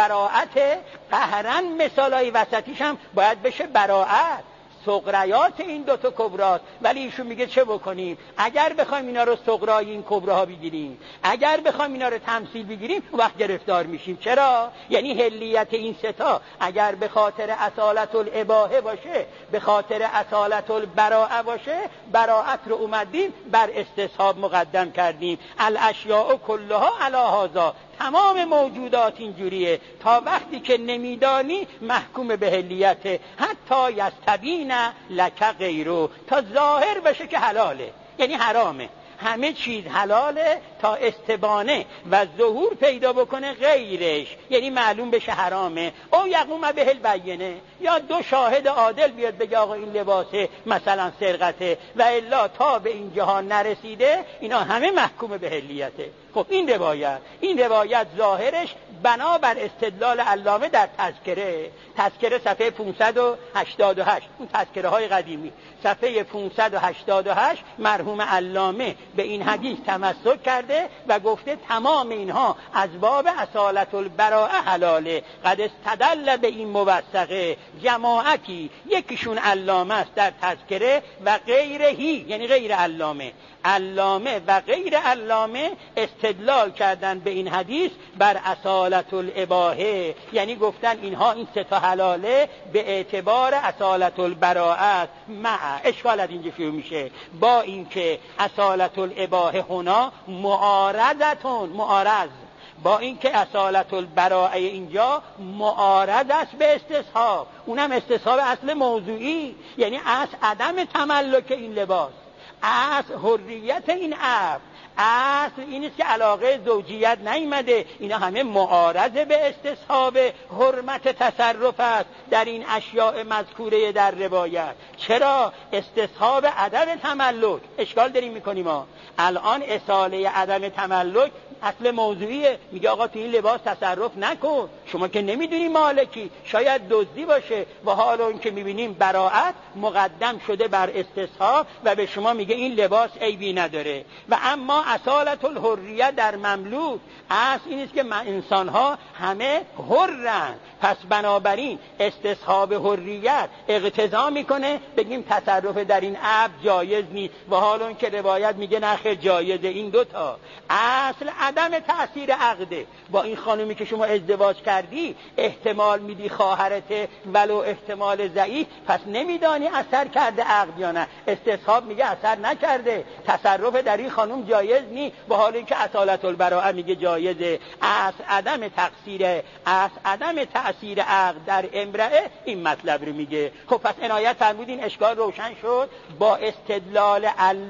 S2: براءت قهرن، مثالای وسطیش هم باید بشه براءت صغریات این دوتا کبراست. ولی ایشون میگه چه بکنیم؟ اگر بخوایم اینا رو صغرای این کبراها بگیریم، اگر بخوایم اینا رو تمثیل بگیریم، وقت گرفتار میشیم. چرا؟ یعنی حلیت این ستا اگر به خاطر اصالت الاباحه باشه، به خاطر اصالت البراءه باشه، براءت رو اومدیم بر استصحاب مقدم کردیم. الاشیاء کلها علی هذا، تمام موجودات اینجوریه. تا وقتی که نمیدانی محکوم به حلیت، حتی یستبین لک غیرو، تا ظاهر بشه که حلاله، یعنی حرامه. همه چیز حلاله تا استبانه و ظهور پیدا بکنه غیرش، یعنی معلوم بشه حرامه. او یقوم به البینه، یا دو شاهد عادل بیاد بگه آقا این لباسه مثلا سرقته، و الا تا به این جهان نرسیده اینا همه محکوم به حلیته. خب این روایت این روایت ظاهرش بنابر استدلال علامه در تذکره تذکره صفحه پانصد و هشتاد و هشت، اون تذکره های قدیمی صفحه پانصد و هشتاد و هشت، مرحوم علامه به این حدیث تمسک کرده و گفته تمام اینها از باب اصالت البراءه حلاله. قد استدل به این موثقه جماعتی، یکیشون علامه است در تذکره و غیرهی، یعنی غیر علامه علامه و غیر علامه استدلال کردن به این حدیث بر اصالت الاباحه، یعنی گفتن اینها این سه تا حلاله به اعتبار اصالت البراءه. مع اشکال از اینجا شروع میشه، با اینکه اصالت الاباحه هنا معارضتون معارض با اینکه اصالت البراءه اینجا معارض است به استصحاب، اونم استصحاب اصل موضوعی، یعنی اصل عدم تملک این لباس، اصل حریت این عبد، اصل این است که علاقه زوجیت نیامده. اینا همه معارضه به استصحاب حرمت تصرف است در این اشیاء مذکوره در روایت. چرا؟ استصحاب عدم تملک. اشکال داریم میکنیم ما الان اصاله عدم تملک اصل موضوعیه، میگه آقا تو این لباس تصرف نکن، شما که نمیدونی مالکی، شاید دزدی باشه، و حالا اون که میبینیم براءت مقدم شده بر استصحاب و به شما میگه این لباس عیبی نداره. و اما اصالت الحریه در مملوک اصل این است که انسان ها همه حرن، پس بنابراین استصحاب حریت اقتضا میکنه بگیم تصرف در این عبد جایز نیست، و حالا اون که روایت میگه نخیر جایزه. این دوتا اصل عدم تأثیر عقده. با این خانومی که شما ازدواج کردی احتمال میدی خواهرته ولو احتمال ضعیف، پس نمیدانی اثر کرده عقد یا نه. استصحاب میگه اثر نکرده، تصرف در این خانوم جایز نیست، با حالی که اصالت البراءه میگه جایزه. اصل عدم تقصیر اصل عدم تأثیر عقد در امرأه این مطلب رو میگه. خب پس عنایت فرمودین، اشکال روشن شد. با استدلال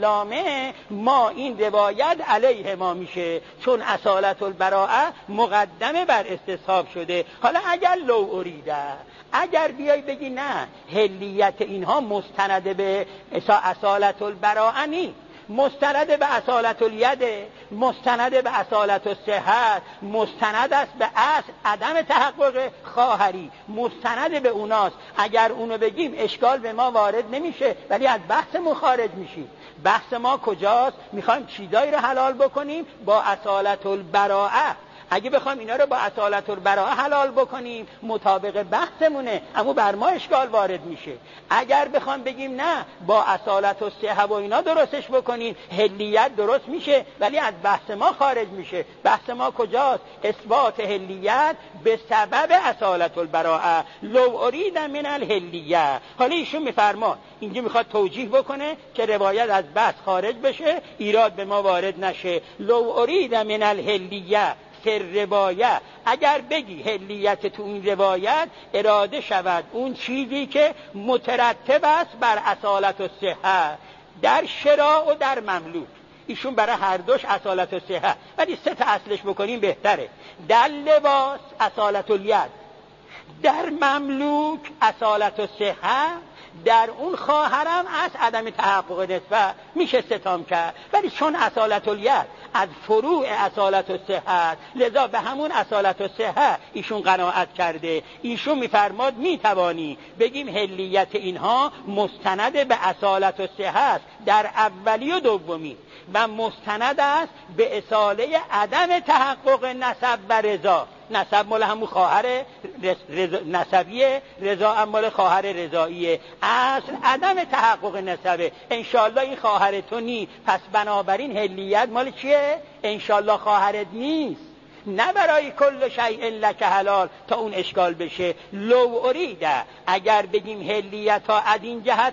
S2: علامه ما این روایت علیه ما میشه، چون اصالت البراءه مقدمه بر استصحاب شده. حالا اگر لو اریده، اگر بیای بگی نه حلیت اینها مستند به اصالت البراءه نیست، مستند به اصالت الیده، مستند به اصالت الصحت، مستند است به اصل عدم تحقق خواهری، مستند به اوناست. اگر اونو بگیم اشکال به ما وارد نمیشه، ولی از بحث خارج میشیم. بحث ما کجاست؟ میخوایم چیزایی رو حلال بکنیم با اصالت البراءه. اگه بخوایم اینا رو با اصالت البراءه حلال بکنیم مطابق بحثمونه، اما بر ما اشکال وارد میشه. اگر بخوایم بگیم نه با اصالت الصحه و اینا درستش بکنیم حلیت درست میشه، ولی از بحث ما خارج میشه. بحث ما کجاست؟ اثبات حلیت به سبب اصالت البراءه. لو ارید من الحلیه. حالا ایشون میفرما اینجا میخواد توجیه بکنه که روایت از بحث خارج بشه، ایراد به ما وارد نشه. لو ارید من الحلیه روایت، اگر بگی حلیت تو این روایت اراده شود اون چیزی که مترتب است بر اصالت و صحت در شراء و در مملوک. ایشون برای هر دوش اصالت و صحت، ولی سه تا اصلش بکنیم بهتره. در لباس اصالت الید، در مملوک اصالت و صحت، در اون خواهرم از عدم تحقق نسبت میشه ستام کرد. ولی چون اصالت الید از فروع اصالت و صحت، لذا به همون اصالت و صحت ایشون قناعت کرده. ایشون میفرماد میتوانی بگیم حلیت اینها مستند به اصالت و صحت در اولی و دومی، و مستند است به اصاله عدم تحقق نسب و رضا. نسب مال همون خواهر نسبیه، رضا هم مال خواهر رضاییه. اصل عدم تحقق نسبه. انشالله این خواهر تو نی، پس بنابراین حلیت مال چیه؟ انشالله خواهرت نیست، نه برای کل شیء لک حلال تا اون اشکال بشه. لو اریده، اگر بگیم حلیت ها از این جهته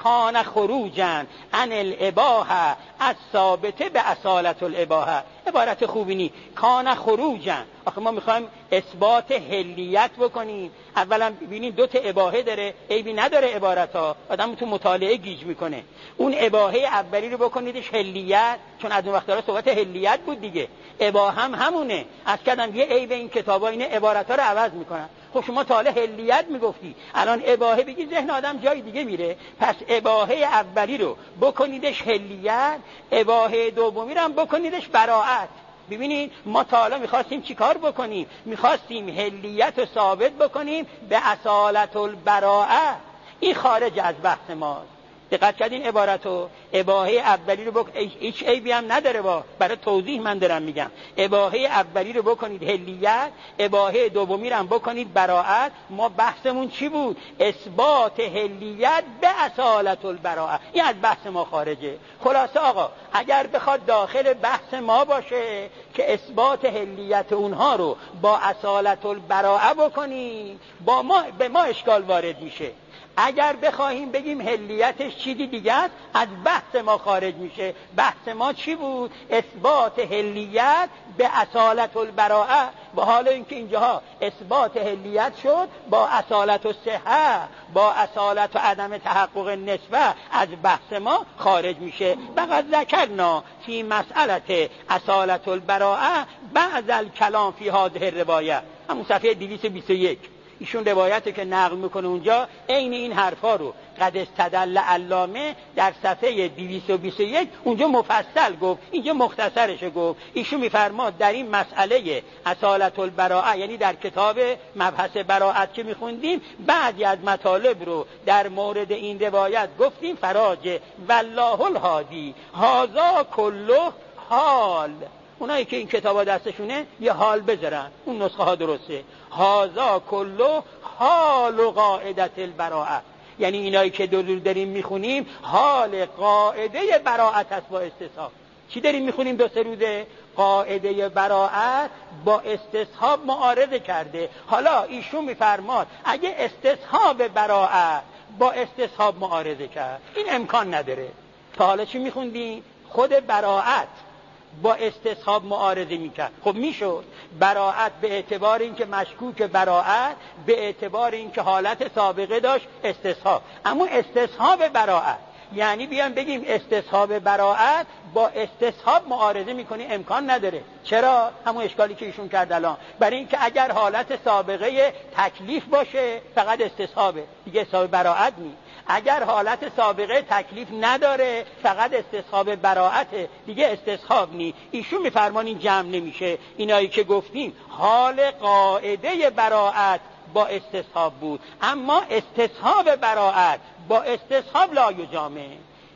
S2: کان خروجن عن الاباحه از ثابته به اصالت الاباحه. عبارت خوبی نی. کان خروجن، آخه ما میخوایم اثبات حلیت بکنیم. اولا ببینین دو تا اباحه داره، عیبی نداره عبارت ها، آدم تو مطالعه گیج میکنه. اون اباحه اولی رو بکنیدش حلیت، چون از اون وقت داره صحبت حلیت بود دیگه. اباحه هم همونه. از کردم یه عیب این کتابا اینه عبارت ها رو عوض میکنن. خب شما تا حالا حلیت میگفتی، الان اباحه بگی ذهن آدم جای دیگه میره. پس اباحه اولی رو بکنیدش حلیت، اباحه دومی رو هم بکنیدش براءت. ببینید ما تا حالا میخواستیم چی کار بکنیم؟ میخواستیم حلیت رو ثابت بکنیم به اصالت البراءه. این خارج از بحث ماست. دقت کردین عبارتو؟ اباحه اولی رو بک... هیچ عیبی هم نداره، با برای توضیح من دارم میگم. اباحه اولی رو بکنید حلیت، اباحه دومی رو هم بکنید براءت. ما بحثمون چی بود؟ اثبات حلیت به اصالت البراءه. این از بحث ما خارجه. خلاصه آقا اگر بخواد داخل بحث ما باشه که اثبات حلیت اونها رو با اصالت البراءه بکنیم، با ما به ما اشکال وارد میشه. اگر بخواهیم بگیم حلیتش چیزی دیگه است، از بحث ما خارج میشه. بحث ما چی بود؟ اثبات حلیت به اصالت البراءه. و حالا اینکه اینجاها اثبات حلیت شد با اصالت الصحه، با اصالت و عدم تحقق نسبه، از بحث ما خارج میشه. فقط ذکرنا فی مسئله اصالت البراءه بعض الکلام فی هذه الروایه. همون صفحه دویست و بیست و یک ایشون روایتی که نقل میکنه اونجا عین این حرفا رو قد استدل علامه در صفحه دویست و بیست و یک اونجا مفصل گفت، اینجا مختصرش گفت. ایشون میفرماد در این مسئله اصالت البراءه، یعنی در کتاب مبحث براءت که میخوندیم، بعضی از مطالب رو در مورد این روایت گفتیم. فراجه والله الهادی هذا کله حال. اونایی که این کتابا دستشونه یه حال بذارن، اون نسخه ها درسته. هازا کلو حال و قاعدت البراءه، یعنی اینایی که دور داریم میخونیم حال قاعده براءت است با استصحاب. چی داریم میخونیم دو سه روزه؟ قاعده براءت با استصحاب معارضه کرده. حالا ایشون میفرماد اگه استصحاب براءت با استصحاب معارضه کرد، این امکان نداره. تا حالا چی میخوندیم؟ خود براءت با استصحاب معارضه میکرد. خب میشد براءت به اعتبار اینکه مشکوک براءت، به اعتبار اینکه حالت سابقه داشت استصحاب. اما استصحاب براءت یعنی بیان بگیم استصحاب براءت با استصحاب معارضه میکنی، امکان نداره. چرا؟ همون اشکالی که ایشون کرد الان. برای اینکه اگر حالت سابقه تکلیف باشه فقط استصحابه، دیگه استصحاب براءت نیست. اگر حالت سابقه تکلیف نداره فقط استصحاب براءته، دیگه استصحاب نی. ایشون میفرمان این جمع نمیشه. اینایی که گفتیم حال قاعده براءت با استصحاب بود، اما استصحاب براءت با استصحاب لا یجامع.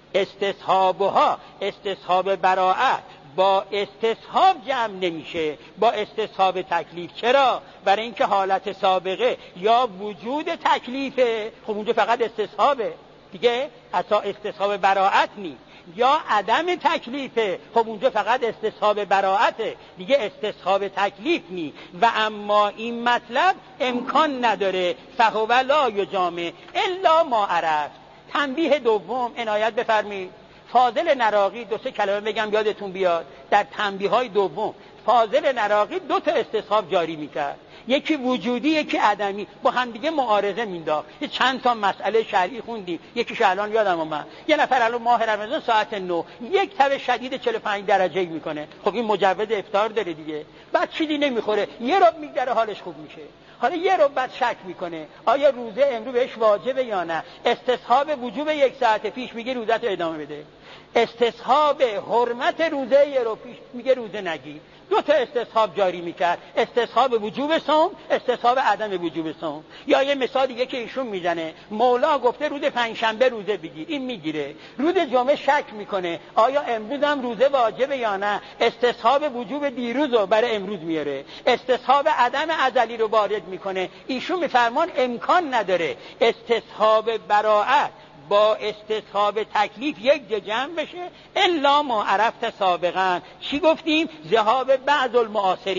S2: استصحابها استصحاب براءت با استصحاب جمع نمیشه با استصحاب تکلیف. چرا؟ برای اینکه حالت سابقه یا وجود تکلیفه، خب اونجا فقط استصحابه دیگه، اصلا استصحاب براءت نیست. یا عدم تکلیفه، خب اونجا فقط استصحاب براءته دیگه، استصحاب تکلیف نی. و اما این مطلب امکان نداره، فهو لا یجامع الا ما عرفت. تنبیه دوم عنایت بفرمایید. فاضل نراقی، دو سه کلمه بگم یادتون بیاد، در تنبیه های دوم فاضل نراقی دو تا استصحاب جاری میکرد، یکی وجودی یکی عدمی، با هم دیگه معارضه مینداخت. چند تا مسئله شرعی خوندیم، یکیش الان یادم اومد. یه نفر الان ماه رمضان ساعت نه یک تب شدید چهل و پنج درجه میکنه، خب این مجوز افطار داره دیگه، بعد چیزی نمیخوره، یه رب میگذره حالش خوب میشه. حالا یه رب بعد شک میکنه آیا روزه امروز بهش واجبه یا نه. استصحاب وجوب یک ساعت پیش میگه روزت رو ادامه بده، استصحاب حرمت روزه یه رو پیش میگه روزه نگیر. دو تا استصحاب جاری میکرد، استصحاب وجوب صوم، استصحاب عدم وجوب صوم. یا یه مثال دیگه که ایشون میزنه، مولا گفته روز پنجشنبه روزه بگیر، این میگیره. روز جمعه شک میکنه آیا امروز هم روزه واجبه یا نه، استصحاب وجوب دیروز رو برای امروز میاره، استصحاب عدم ازلی رو وارد میکنه. ایشون میفرمان امکان نداره استصحاب براءت با استصحاب تکلیف یک جا جمع بشه الا ما عرفت سابقا. چی گفتیم؟ ذهاب بعض المعاصرین.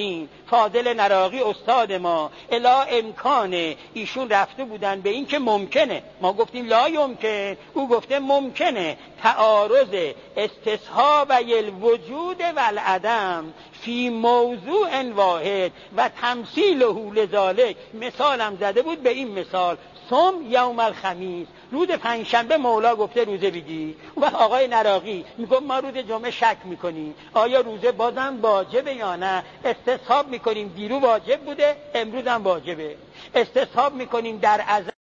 S2: فاضل نراقی استاد ما الا امکان ایشون رفته بودن به این که ممکنه، ما گفتیم لا یمکن، او گفته ممکنه تعارض استصحاب الوجود و العدم فی موضوع واحد و تمثیله لذالک. مثالم زده بود به این مثال صوم یوم الخمیس، روز پنجشنبه مولا گفته روزه بگیر، و آقای نراقی میگه ما روز جمعه شک میکنیم آیا روزه بازم واجبه یا نه، استصحاب میکنیم دیرو واجب بوده امروز هم واجبه، استصحاب میکنیم در ازل